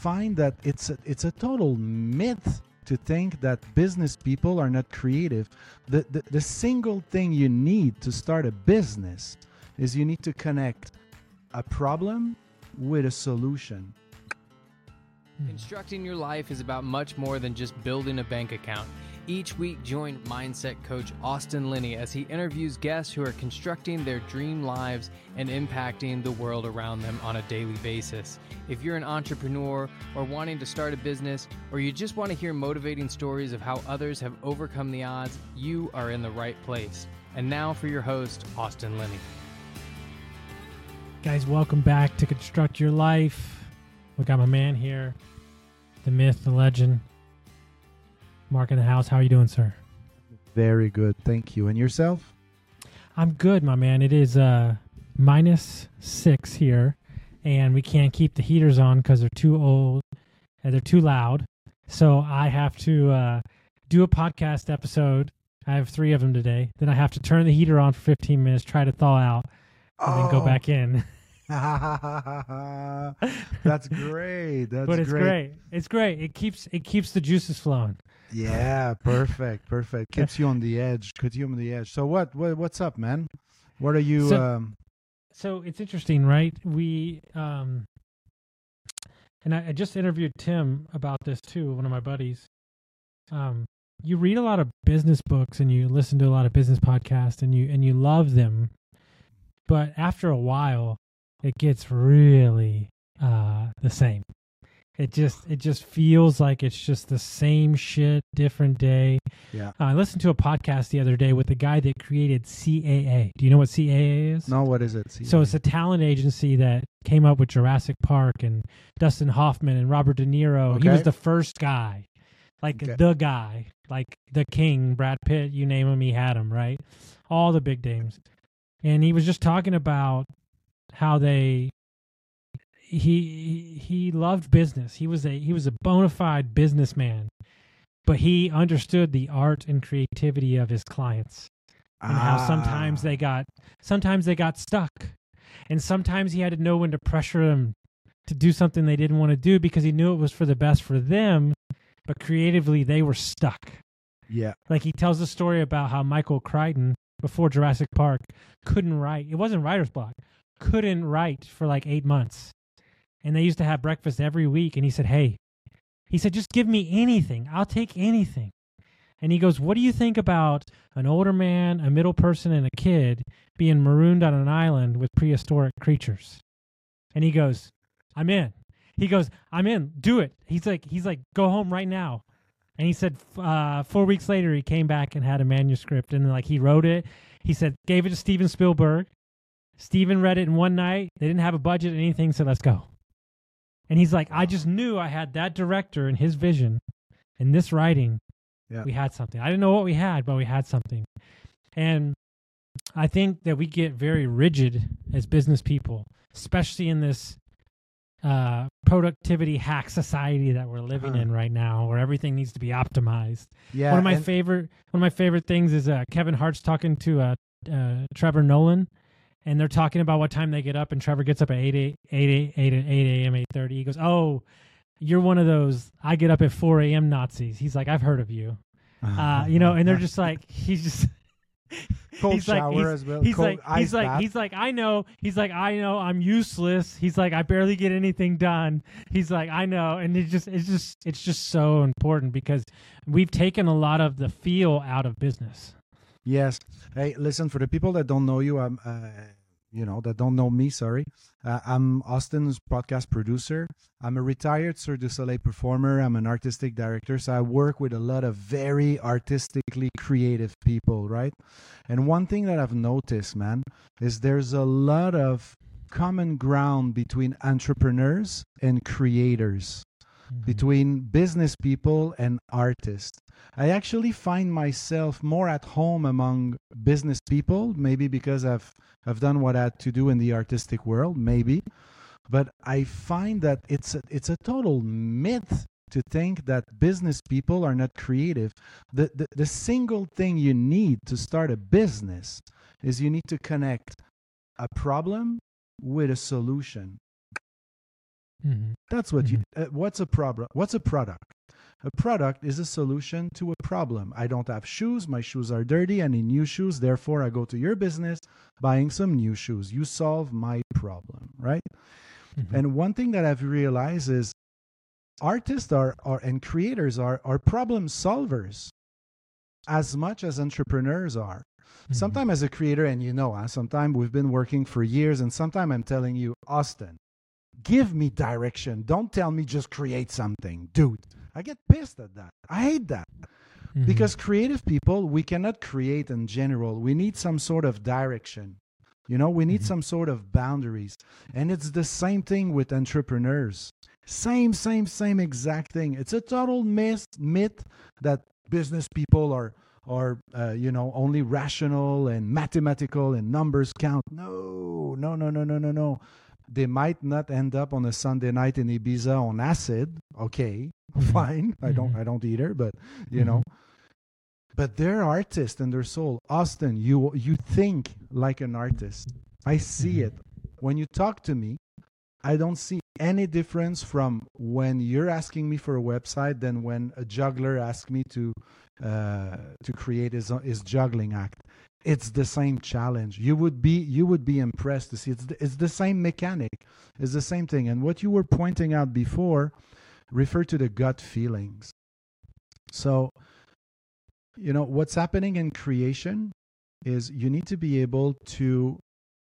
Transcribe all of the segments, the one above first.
find that it's a total myth to think that business people are not creative. The single thing you need to start a business is you need to connect a problem with a solution. Constructing your life is about much more than just building a bank account. Each week, join mindset coach Austin Linney as he interviews guests who are constructing their dream lives and impacting the world around them on a daily basis. If you're an entrepreneur or wanting to start a business, or you just want to hear motivating stories of how others have overcome the odds, you are in the right place. And now for your host, Austin Linney. Guys, welcome back to Construct Your Life. We got my man here, the myth, the legend, Mark in the house. How are you doing, sir? Very good, thank you. And yourself? I'm good, my man. It is -6 here, and we can't keep the heaters on because they're too old and they're too loud. So I have to do a podcast episode. I have 3 of them today. Then I have to turn the heater on for 15 minutes, try to thaw out, and then go back in. That's great. But it's great. It's great. It keeps the juices flowing. Yeah, perfect. Keeps you on the edge. So what's up, man? What are you? So it's interesting, right? We and I just interviewed Tim about this too, one of my buddies. You read a lot of business books and you listen to a lot of business podcasts and you love them, but after a while, it gets really the same. It just feels like it's just the same shit, different day. Yeah. I listened to a podcast the other day with the guy that created CAA. Do you know what CAA is? No, what is it? CAA? So it's a talent agency that came up with Jurassic Park and Dustin Hoffman and Robert De Niro. Okay. He was the first guy, the guy, like the king, Brad Pitt, you name him, he had him, right? All the big names. And he was just talking about how he loved business. He was a bona fide businessman, but he understood the art and creativity of his clients and how sometimes they got stuck, and sometimes he had to know when to pressure them to do something they didn't want to do because he knew it was for the best for them, but creatively they were stuck. Yeah. Like he tells a story about how Michael Crichton, before Jurassic Park, couldn't write. It wasn't writer's block. Couldn't write for like 8 months. And they used to have breakfast every week. And he said, just give me anything. I'll take anything. And he goes, what do you think about an older man, a middle person, and a kid being marooned on an island with prehistoric creatures? And he goes, I'm in. He goes, I'm in. Do it. He's like, go home right now. And he said 4 weeks later, he came back and had a manuscript. And he wrote it. He said, gave it to Steven Spielberg. Steven read it in one night. They didn't have a budget or anything, so let's go. And he's like, I just knew I had that director and his vision and this writing. Yeah. We had something. I didn't know what we had, but we had something. And I think that we get very rigid as business people, especially in this productivity hack society that we're living in right now, where everything needs to be optimized. Yeah. One of my favorite things is Kevin Hart's talking to Trevor Nolan. And they're talking about what time they get up, and Trevor gets up at 8 a.m., 8:30. He goes, oh, you're one of those I get up at 4 a.m. Nazis. He's like, I've heard of you. And they're just like, he's just... Cold he's shower like, as well. He's Cold like, ice bath. he's like, I know. He's like, I know. I'm useless. He's like, I barely get anything done. He's like, I know. And it's just so important because we've taken a lot of the feel out of business. Yes. Hey, listen, for the people that don't know you, that don't know me, sorry. I'm Austin's podcast producer. I'm a retired Cirque du Soleil performer. I'm an artistic director. So I work with a lot of very artistically creative people, right? And one thing that I've noticed, man, is there's a lot of common ground between entrepreneurs and creators, between business people and artists. I actually find myself more at home among business people, maybe because I've done what I had to do in the artistic world, maybe. But I find that it's a total myth to think that business people are not creative. The single thing you need to start a business is you need to connect a problem with a solution. Mhm. That's what what's a problem? What's a product? A product is a solution to a problem. I don't have shoes. My shoes are dirty. I need new shoes. Therefore, I go to your business buying some new shoes. You solve my problem, right? Mhm. And one thing that I've realized is artists are and creators are problem solvers as much as entrepreneurs are. Mhm. Sometimes as a creator, and sometimes we've been working for years, and sometimes I'm telling you, Austin, give me direction. Don't tell me just create something. Dude, I get pissed at that. I hate that. Mhm. Because creative people, we cannot create in general. We need some sort of direction. We need some sort of boundaries. And it's the same thing with entrepreneurs. Same exact thing. It's a total myth that business people are only rational and mathematical and numbers count. No. They might not end up on a Sunday night in Ibiza on acid. Okay, fine. I don't either, but but they're artists in their soul. Austin, you think like an artist. I see it. When you talk to me, I don't see any difference from when you're asking me for a website than when a juggler asks me to create his juggling act. It's the same challenge. You would be impressed to see it's the same mechanic. It's the same thing. And what you were pointing out before referred to the gut feelings. So, what's happening in creation is you need to be able to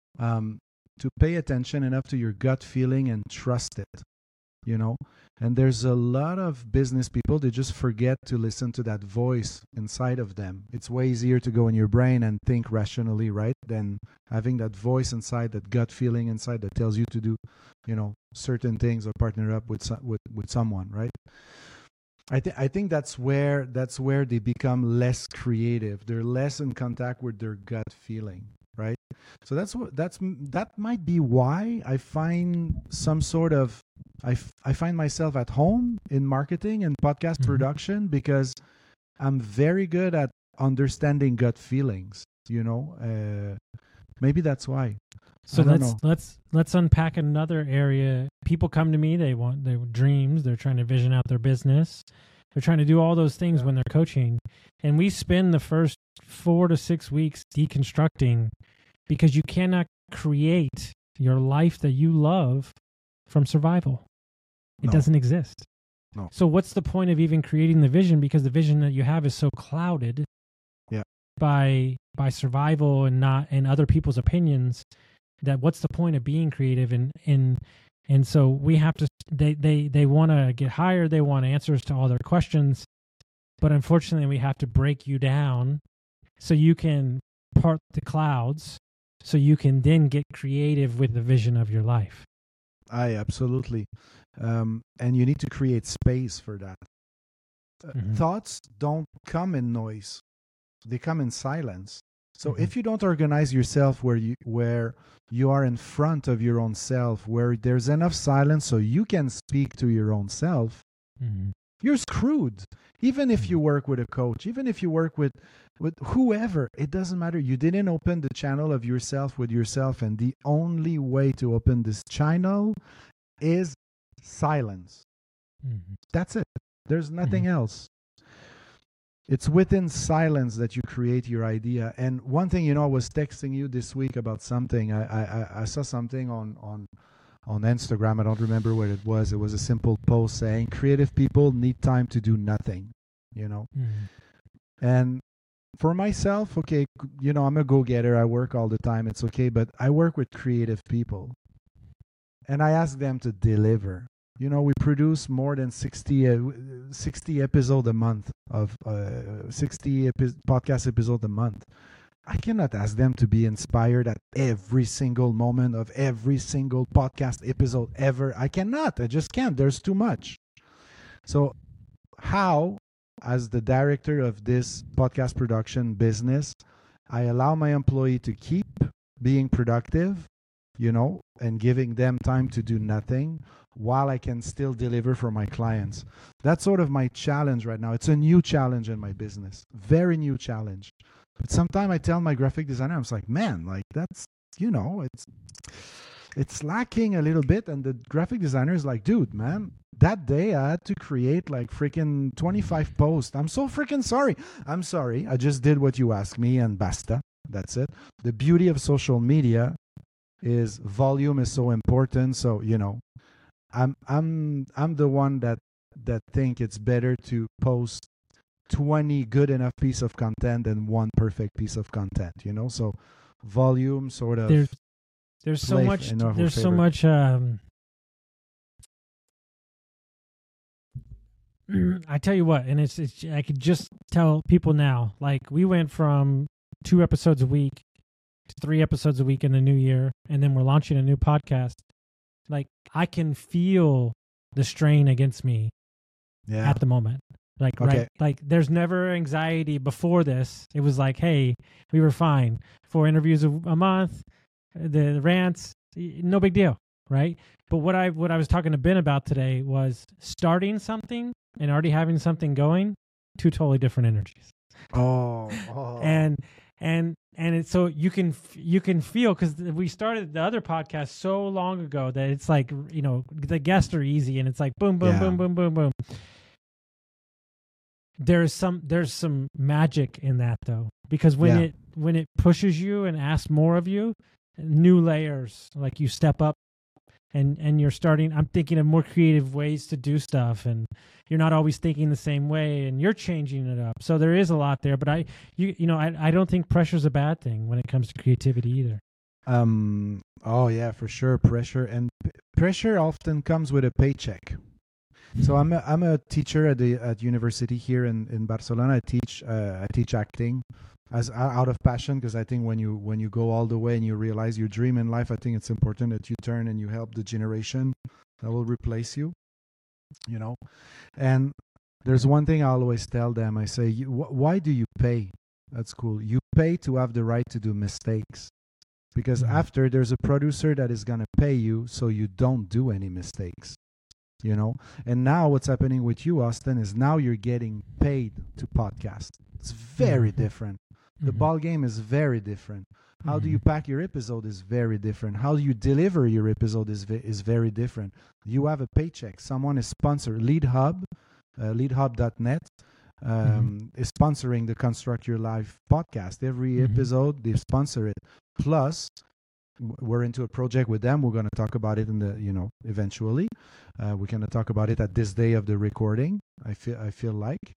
pay attention enough to your gut feeling and trust it. And there's a lot of business people, they just forget to listen to that voice inside of them. It's way easier to go in your brain and think rationally, right, than having that voice inside, that gut feeling inside that tells you to do certain things or partner up with someone, right? I think that's where they become less creative. They're less in contact with their gut feeling, right? So that might be why I find some sort of I find myself at home in marketing and podcast production, because I'm very good at understanding gut feelings. Maybe that's why. So let's unpack another area. People come to me, they want their dreams, they're trying to vision out their business. They're trying to do all those things when they're coaching. And we spend the first 4 to 6 weeks deconstructing, because you cannot create your life that you love from survival. It doesn't exist. No. So what's the point of even creating the vision? Because the vision that you have is so clouded by survival and other people's opinions, that what's the point of being creative? And so we have to, they want to get hired. They want answers to all their questions. But unfortunately, we have to break you down so you can part the clouds, so you can then get creative with the vision of your life. Absolutely. And you need to create space for that. Thoughts don't come in noise. They come in silence. So if you don't organize yourself where you are in front of your own self, where there's enough silence so you can speak to your own self, you're screwed. Even if you work with a coach, even if you work with whoever, it doesn't matter. You didn't open the channel of yourself with yourself, and the only way to open this channel is silence. That's it. There's nothing else. It's within silence that you create your idea. And one thing, I was texting you this week about something. I saw something on Instagram. I don't remember what it was. It was a simple post saying creative people need time to do nothing, And for myself, okay, I'm a go-getter. I work all the time. It's okay. But I work with creative people, and I ask them to deliver. We produce more than 60 episodes a month of 60 podcast episodes a month. I cannot ask them to be inspired at every single moment of every single podcast episode ever. I cannot. I just can't. There's too much. So how, as the director of this podcast production business, I allow my employee to keep being productive, and giving them time to do nothing, while I can still deliver for my clients. That's sort of my challenge right now. It's a new challenge in my business. Very new challenge. But sometimes I tell my graphic designer, I was like, man, like that's, it's lacking a little bit, and the graphic designer is like, dude, man, that day I had to create like freaking 25 posts. I'm so freaking sorry. I'm sorry. I just did what you asked me, and basta. That's it. The beauty of social media is volume is so important. So, I'm the one that think it's better to post 20 good enough piece of content than one perfect piece of content, so volume sort of there's so much I tell you what, and it's I could just tell people now, like, we went from 2 episodes a week to 3 episodes a week in the new year, and then we're launching a new podcast. Like, I can feel the strain against me at the moment. Like, okay. Right, like, there's never anxiety before this. It was like, hey, we were fine. 4 interviews a month, the rants, no big deal, right? But what I was talking to Ben about today was starting something and already having something going, 2 totally different energies. Oh. And it's so you can feel, because we started the other podcast so long ago that it's like, the guests are easy and it's like boom, boom, boom, boom, boom, boom. There's some magic in that, though, because when it pushes you and asks more of you, new layers, like, you step up and you're starting. I'm thinking of more creative ways to do stuff, and you're not always thinking the same way, and you're changing it up. So there is a lot there, but I don't think pressure's a bad thing when it comes to creativity either. Oh yeah, for sure. Pressure often comes with a paycheck. So I'm a teacher at university here in Barcelona. I teach acting as out of passion, because I think when you go all the way and you realize your dream in life, I think it's important that you turn and you help the generation that will replace you. And there's one thing I always tell them. I say, why do you pay? That's cool. You pay to have the right to do mistakes, because after there's a producer that is gonna pay you so you don't do any mistakes. And now what's happening with you, Austin, is now you're getting paid to podcast. It's very different. The ball game is very different. How do you pack your episode is very different. How you deliver your episode is very different. You have a paycheck. Someone is sponsored. LeadHub, leadhub.net, is sponsoring the Construct Your Life podcast. Every episode, they sponsor it. Plus, we're into a project with them. We're going to talk about it eventually. We're going to talk about it at this day of the recording. I feel like,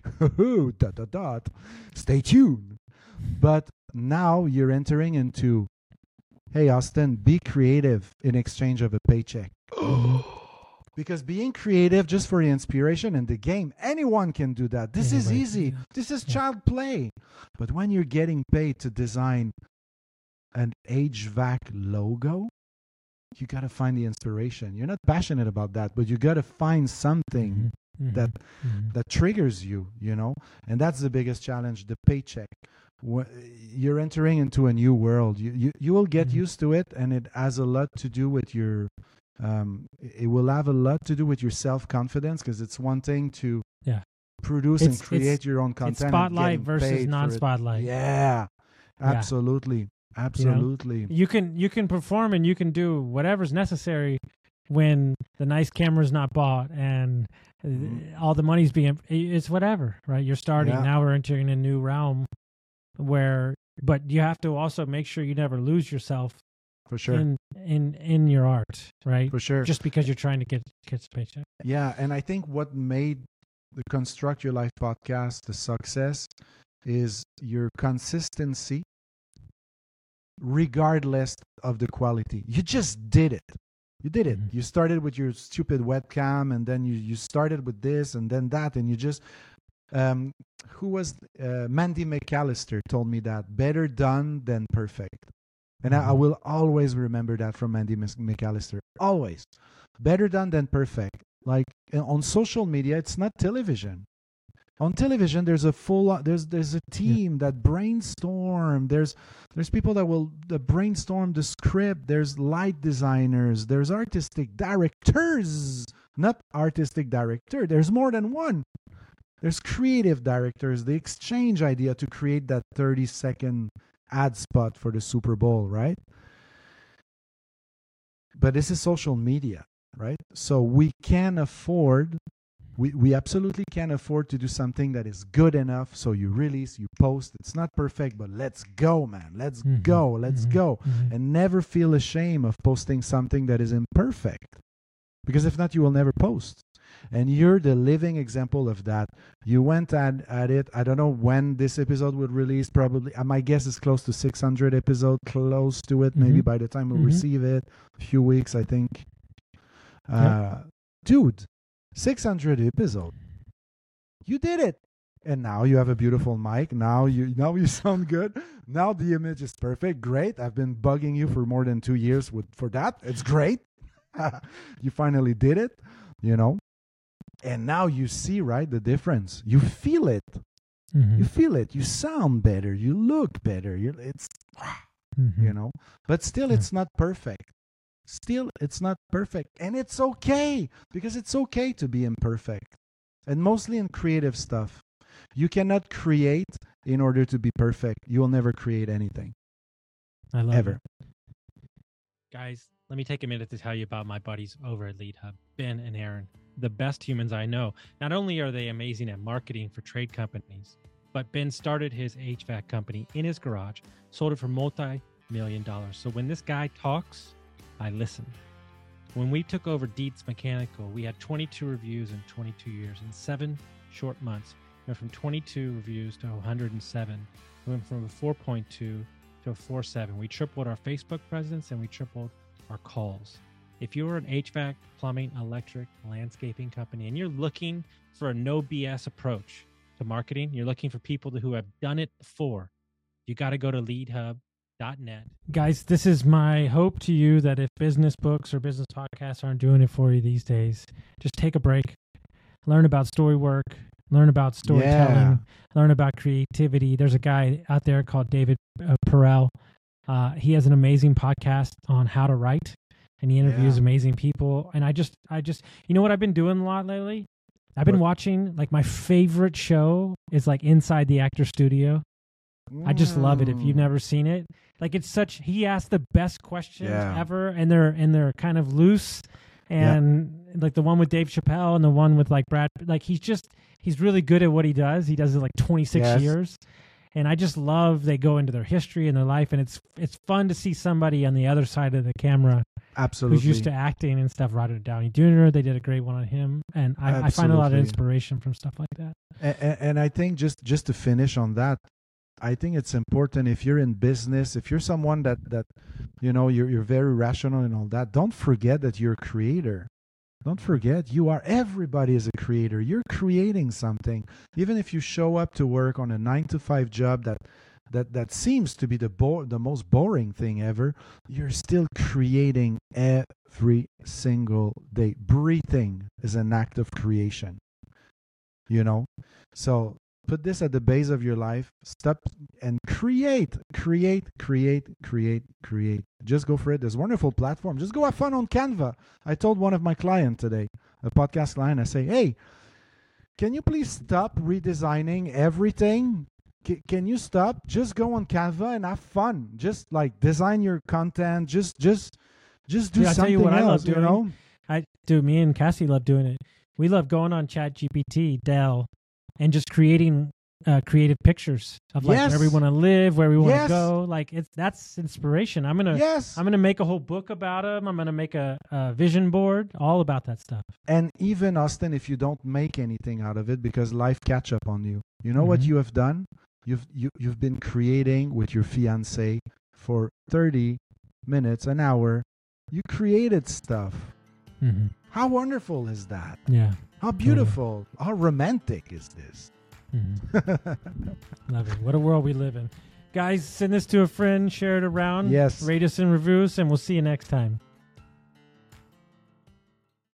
stay tuned. But now you're entering into, hey, Austin, be creative in exchange of a paycheck. Because being creative just for the inspiration and the game, anyone can do that. This is easy. This is child play. But when you're getting paid to design an HVAC logo, you got to find the inspiration. You're not passionate about that, but you got to find something that triggers you, and that's the biggest challenge, the paycheck. You're entering into a new world. You will get used to it, and it has a lot to do with your it will have a lot to do with your self-confidence, because it's one thing to produce and create your own content. It's spotlight versus non-spotlight. Yeah, absolutely. Absolutely. You can perform and you can do whatever's necessary when the nice camera's not bought and all the money's it's whatever, right? You're starting. Now we're entering a new realm but you have to also make sure you never lose yourself, for sure, in your art, right? For sure. Just because you're trying to get a paycheck. Yeah, and I think what made the Construct Your Life podcast a success is your consistency, regardless of the quality. You just did it. You did it. You started with your stupid webcam, and then you started with this and then that, and you just who was Mandy McAllister told me that better done than perfect. And I will always remember that from Mandy McAllister. Always. Better done than perfect. Like on social media, it's not television. On television, there's a team that brainstorm. There's people that brainstorm the script. There's light designers. There's artistic directors. Not artistic director. There's more than one. There's creative directors. They exchange idea to create that 30-second ad spot for the Super Bowl, right? But this is social media, right? So we can afford, we absolutely can afford to do something that is good enough. So you release, you post. It's not perfect, but let's go, man. Let's go. Let's go. And never feel ashamed of posting something that is imperfect. Because if not, you will never post. And you're the living example of that. You went at it. I don't know when this episode would release. Probably, my guess is close to 600 episodes, close to it. Maybe by the time we receive it, a few weeks, I think. Dude, 600 episodes. You did it. And now you have a beautiful mic. Now you sound good. Now the image is perfect. Great. I've been bugging you for more than 2 years for that. It's great. You finally did it, you know. And now you see, right, the difference. You feel it. You feel it. You sound better. You look better. It's, you know. But still, it's not perfect. Still, it's not perfect. And it's okay, because it's okay to be imperfect. And mostly in creative stuff. You cannot create in order to be perfect. You will never create anything. I love Ever. it. Guys, let me take a minute to tell you about my buddies over at Lead Hub, Ben and Aaron, the best humans I know. Not only are they amazing at marketing for trade companies, but Ben started his HVAC company in his garage, sold it for multi-million dollars. So when this guy talks, I listen. When we took over Dietz Mechanical, we had 22 reviews in 22 years. In 7 short months, we went from 22 reviews to 107. We went from a 4.2 to a 4.7. We tripled our Facebook presence and we tripled our calls. If you're an HVAC, plumbing, electric, landscaping company, and you're looking for a no BS approach to marketing, you're looking for people who have done it before, you got to go to leadhub.net. Guys, this is my hope to you, that if business books or business podcasts aren't doing it for you these days, just take a break, learn about story work, learn about storytelling, learn about creativity. There's a guy out there called David Perel. He has an amazing podcast on how to write, and he interviews amazing people. And I just, you know what I've been doing a lot lately? I've been watching, like, my favorite show is like Inside the Actor Studio. I just love it. If you've never seen it, like, it's such, he asks the best questions ever, and they're kind of loose, and like the one with Dave Chappelle and the one with like Brad, like he's really good at what he does. He does it like 26 years. And I just love, they go into their history and their life, and it's fun to see somebody on the other side of the camera who's used to acting and stuff. Robert Downey Jr., they did a great one on him, and I find a lot of inspiration from stuff like that. And I think just to finish on that, I think it's important, if you're in business, if you're someone that you know, you're very rational and all that, don't forget that you're a creator. Don't forget, everybody is a creator. You're creating something. Even if you show up to work on a 9-to-5 job that seems to be the most boring thing ever, you're still creating every single day. Breathing is an act of creation. You know? So put this at the base of your life. Stop and create. Just go for it. There's a wonderful platform. Just go have fun on Canva. I told one of my clients today, a podcast client, I say, hey, can you please stop redesigning everything? Can you stop? Just go on Canva and have fun. Just like design your content. Just do something else. Tell you what, I love doing. Me and Cassie love doing it. We love going on ChatGPT, Dell, and just creating creative pictures of like where we want to live, where we want to go. Like that's inspiration. I'm gonna make a whole book about them. I'm gonna make a vision board all about that stuff. And even Austin, if you don't make anything out of it because life catch up on you, you know what you have done? You've been creating with your fiance for 30 minutes, an hour. You created stuff. How wonderful is that? Yeah. How beautiful. How romantic is this? Love it. What a world we live in. Guys, send this to a friend, share it around. Yes. Rate us and review us, and we'll see you next time.